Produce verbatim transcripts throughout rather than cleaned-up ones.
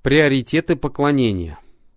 Приоритеты поклонения.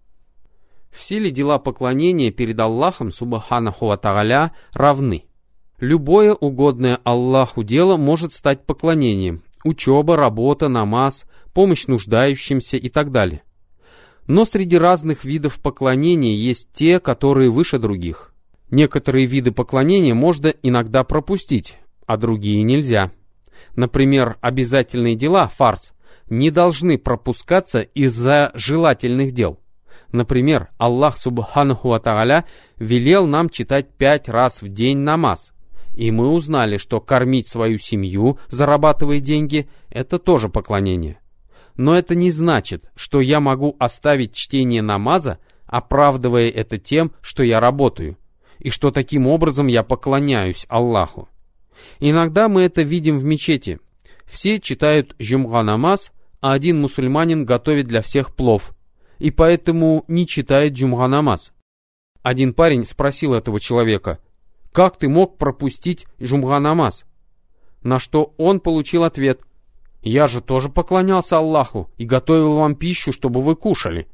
Все ли дела поклонения перед Аллахом Субханаху ва Тааля равны? Любое угодное Аллаху дело может стать поклонением. Учеба, работа, намаз, помощь нуждающимся и так далее. Но среди разных видов поклонения есть те, которые выше других. Некоторые виды поклонения можно иногда пропустить, а другие нельзя. Например, обязательные дела, фарз, не должны пропускаться из-за желательных дел. Например, Аллах Субханаху ва Тааля велел нам читать пять раз в день намаз. И мы узнали, что кормить свою семью, зарабатывая деньги, это тоже поклонение. Но это не значит, что я могу оставить чтение намаза, оправдывая это тем, что я работаю, и что таким образом я поклоняюсь Аллаху. Иногда мы это видим в мечети. Все читают джумга намаз, а один мусульманин готовит для всех плов, и поэтому не читает джумга намаз. Один парень спросил этого человека: «Как ты мог пропустить джумга намаз?» На что он получил ответ: «Я же тоже поклонялся Аллаху и готовил вам пищу, чтобы вы кушали».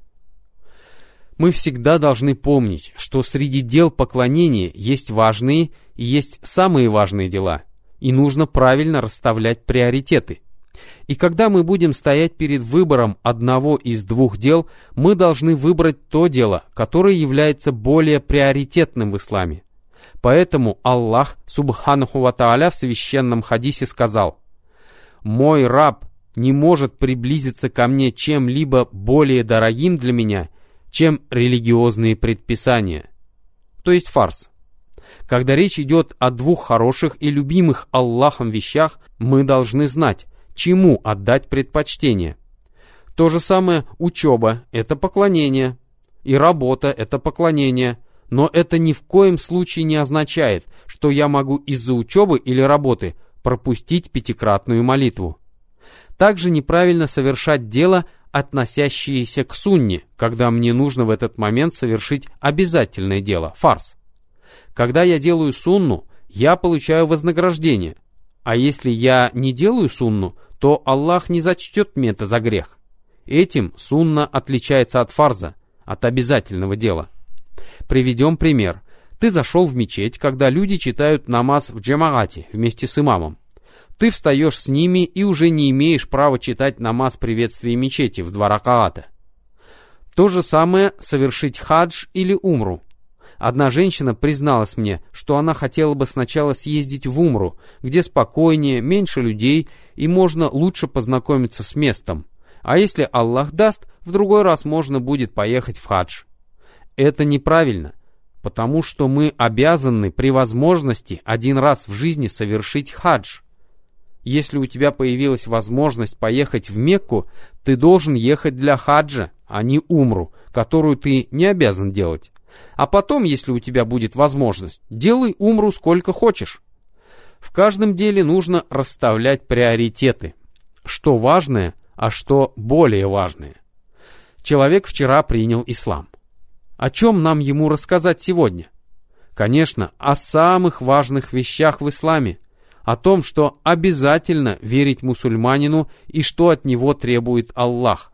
Мы всегда должны помнить, что среди дел поклонения есть важные и есть самые важные дела, и нужно правильно расставлять приоритеты. И когда мы будем стоять перед выбором одного из двух дел, мы должны выбрать то дело, которое является более приоритетным в исламе. Поэтому Аллах Субханаху ва Тааля в священном хадисе сказал: «Мой раб не может приблизиться ко мне чем-либо более дорогим для меня, чем религиозные предписания», то есть фарз. Когда речь идет о двух хороших и любимых Аллахом вещах, мы должны знать, чему отдать предпочтение. То же самое учеба – это поклонение, и работа – это поклонение, но это ни в коем случае не означает, что я могу из-за учебы или работы пропустить пятикратную молитву. Также неправильно совершать дело, относящееся к сунне, когда мне нужно в этот момент совершить обязательное дело, фарз. Когда я делаю сунну, я получаю вознаграждение, а если я не делаю сунну, то Аллах не зачтет мне это за грех. Этим сунна отличается от фарза, от обязательного дела. Приведем пример. Ты зашел в мечеть, когда люди читают намаз в джамаате вместе с имамом. Ты встаешь с ними и уже не имеешь права читать намаз приветствия мечети в два ракаата. То же самое совершить хадж или умру. Одна женщина призналась мне, что она хотела бы сначала съездить в умру, где спокойнее, меньше людей и можно лучше познакомиться с местом. А если Аллах даст, в другой раз можно будет поехать в хадж. Это неправильно, потому что мы обязаны при возможности один раз в жизни совершить хадж. Если у тебя появилась возможность поехать в Мекку, ты должен ехать для хаджа, а не умру, которую ты не обязан делать. А потом, если у тебя будет возможность, делай умру сколько хочешь. В каждом деле нужно расставлять приоритеты. Что важное, а что более важное. Человек вчера принял ислам. О чем нам ему рассказать сегодня? Конечно, о самых важных вещах в исламе. О том, что обязательно верить мусульманину и что от него требует Аллах.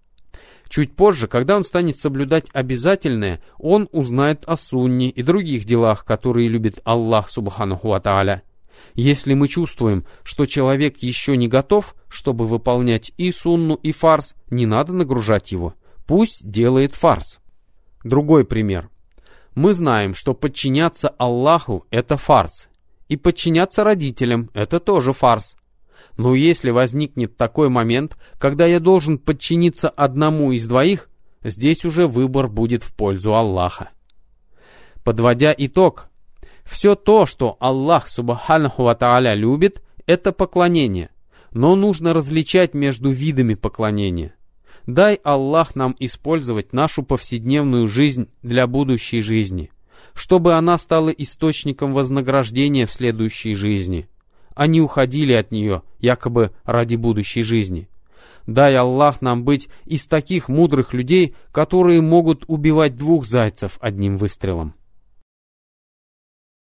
Чуть позже, когда он станет соблюдать обязательное, он узнает о сунне и других делах, которые любит Аллах Субханаху ва Тааля. Если мы чувствуем, что человек еще не готов, чтобы выполнять и сунну, и фарз, не надо нагружать его. Пусть делает фарз. Другой пример. Мы знаем, что подчиняться Аллаху – это фарз. И подчиняться родителям – это тоже фарз. Но если возникнет такой момент, когда я должен подчиниться одному из двоих, здесь уже выбор будет в пользу Аллаха. Подводя итог, все то, что Аллах Субханаху ва Тааля любит, это поклонение, но нужно различать между видами поклонения. Дай Аллах нам использовать нашу повседневную жизнь для будущей жизни, чтобы она стала источником вознаграждения в следующей жизни. Они уходили от нее, якобы ради будущей жизни. Дай Аллах нам быть из таких мудрых людей, которые могут убивать двух зайцев одним выстрелом.